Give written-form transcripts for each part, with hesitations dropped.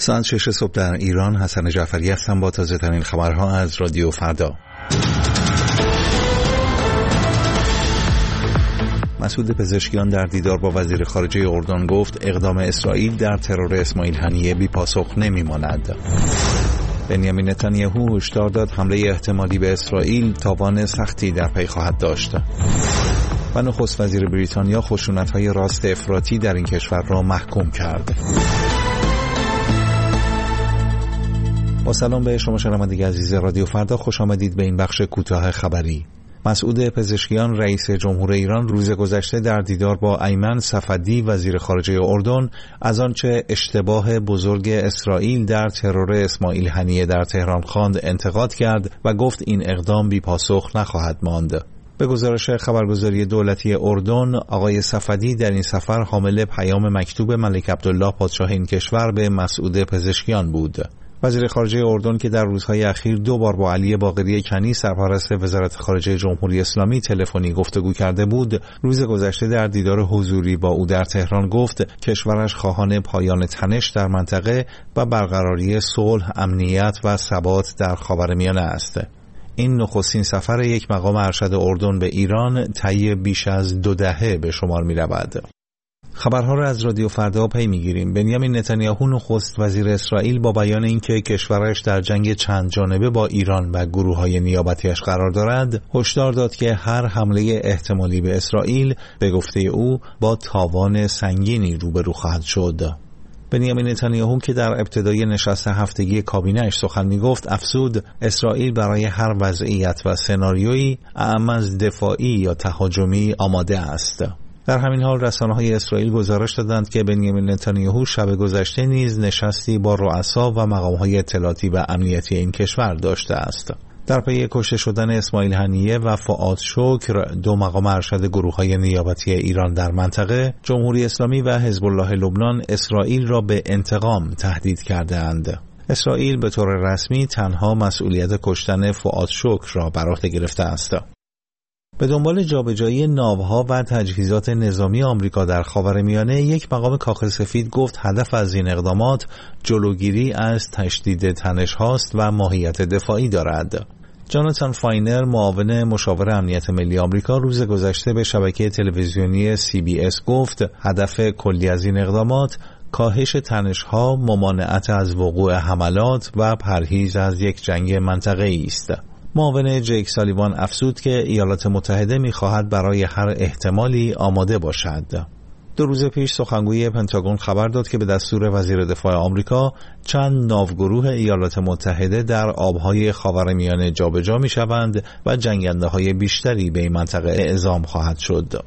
ساعت 6 صبح در ایران. حسن جعفری هستم با تازه ترین خبرها از رادیو فردا. مسعود پزشکیان در دیدار با وزیر خارجه اردن گفت اقدام اسرائیل در ترور اسماعیل هنیه بی پاسخ نمیماند. بنیامین نتانیاهو هشدار داد حمله احتمالی به اسرائیل تاوان سختی در پی خواهد داشت. و نخست وزیر بریتانیا خشونت‌های راست افراطی در این کشور را محکوم کرد. با سلام به شما شنوندگان عزیز رادیو فردا، خوش آمدید به این بخش کوتاه خبری. مسعود پزشکیان رئیس جمهور ایران روز گذشته در دیدار با ایمن صفدی وزیر خارجه اردن از آنچه اشتباه بزرگ اسرائیل در ترور اسماعیل هنیه در تهران خواند انتقاد کرد و گفت این اقدام بی پاسخ نخواهد ماند. به گزارش خبرگزاری دولتی اردن، آقای صفدی در این سفر حامل پیام مکتوب ملک عبدالله پادشاه این کشور به مسعود پزشکیان بود. وزیر خارجه اردن که در روزهای اخیر 2 بار با علی باقری کنی سرپرست وزارت خارجه جمهوری اسلامی تلفنی گفتگو کرده بود، روز گذشته در دیدار حضوری با او در تهران گفت کشورش خواهان پایان تنش در منطقه و برقراری صلح، امنیت و ثبات در خاورمیانه است. این نخستین سفر یک مقام ارشد اردن به ایران طی بیش از 2 دهه به شمار می رود. خبرها را از رادیو فردا پی میگیریم. بنیامین نتانیاهو نخست وزیر اسرائیل با بیان اینکه کشورش در جنگ چند جانبه با ایران و گروه‌های نیابتیش قرار دارد، هشدار داد که هر حمله احتمالی به اسرائیل به گفته او با تاوان سنگینی روبرو خواهد شد. بنیامین نتانیاهو که در ابتدای نشست هفتگی کابینه‌اش سخن می‌گفت افزود اسرائیل برای هر وضعیت و سناریویی اعم از دفاعی یا تهاجمی آماده است. در همین حال رسانه‌های اسرائیل گزارش دادند که بنیامین نتانیاهو شب گذشته نیز نشستی با رؤسا و مقام‌های اطلاعاتی و امنیتی این کشور داشته است. در پی کشته شدن اسماعیل هنیه و فؤاد شکر، 2 مقام ارشد گروه‌های نیابتی ایران در منطقه، جمهوری اسلامی و حزب الله لبنان اسرائیل را به انتقام تهدید کرده‌اند. اسرائیل به طور رسمی تنها مسئولیت کشتن فؤاد شکر را بر عهده گرفته است. به دنبال جابجایی ناوها و تجهیزات نظامی آمریکا در خاورمیانه، یک مقام کاخ سفید گفت هدف از این اقدامات جلوگیری از تشدید تنش هاست و ماهیت دفاعی دارد. جاناتان فاینر، معاون مشاور امنیت ملی آمریکا، روز گذشته به شبکه تلویزیونی CBS گفت هدف کلی از این اقدامات کاهش تنش‌ها، ممانعت از وقوع حملات و پرهیز از یک جنگ منطقه‌ای است. معاون جیک سالیوان افزود که ایالات متحده می‌خواهد برای هر احتمالی آماده باشد. 2 روز پیش سخنگوی پنتاگون خبر داد که به دستور وزیر دفاع آمریکا چند ناوگروه ایالات متحده در آبهای خاورمیانه جابجا می‌شوند و جنگنده‌های بیشتری به این منطقه اعزام خواهد شد.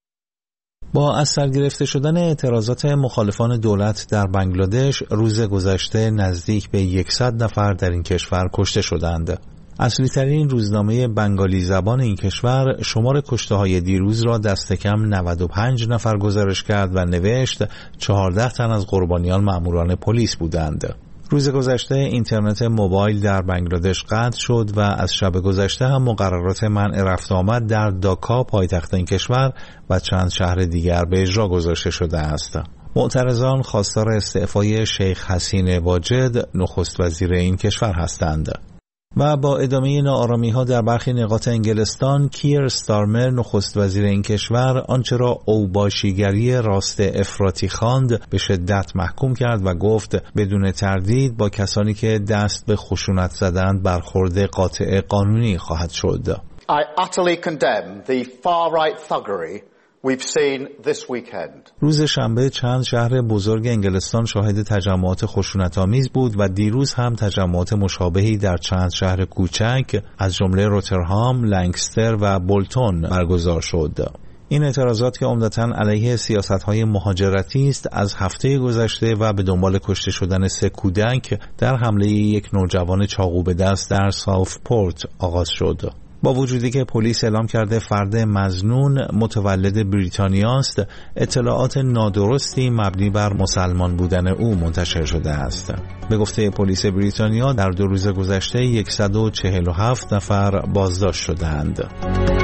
با از سر گرفته شدن اعتراضات مخالفان دولت در بنگلادش، روز گذشته نزدیک به 100 نفر در این کشور کشته شدند. اصلی ترین روزنامه بنگالی زبان این کشور شمار کشته‌های دیروز را دست کم 95 نفر گزارش کرد و نوشت 14 تن از قربانیان مأموران پلیس بودند. روز گذشته اینترنت موبایل در بنگلادش قطع شد و از شب گذشته هم مقررات منع رفت آمد در داکا پایتخت این کشور و چند شهر دیگر به اجرا گذاشته شده است. معترضان خواستار استعفای شیخ حسین واجد، نخست وزیر این کشور هستند. و با ادامه ناآرامی‌ها در برخی نقاط انگلستان، کیر ستارمر، نخست وزیر این کشور، آنچه را اوباشیگری راست افراطی خواند به شدت محکوم کرد و گفت بدون تردید با کسانی که دست به خشونت زدند برخورد قاطع قانونی خواهد شد. I utterly condemn the far-right thuggery we've seen this weekend. روز شنبه چند شهر بزرگ انگلستان شاهد تجمعات خشونت‌آمیز بود و دیروز هم تجمعات مشابهی در چند شهر کوچک از جمله روترهام، لنکستر و بولتون برگزار شد. این اعتراضات که عمدتاً علیه سیاست‌های مهاجرتی است، از هفته گذشته و به دنبال کشته شدن 3 کودک در حمله یک نوجوان چاقو به دست در ساوثپورت آغاز شد. با وجودی که پلیس اعلام کرده فرد مظنون متولد بریتانیا است، اطلاعات نادرستی مبنی بر مسلمان بودن او منتشر شده است. به گفته پلیس بریتانیا در 2 روز گذشته 147 نفر بازداشت شدند.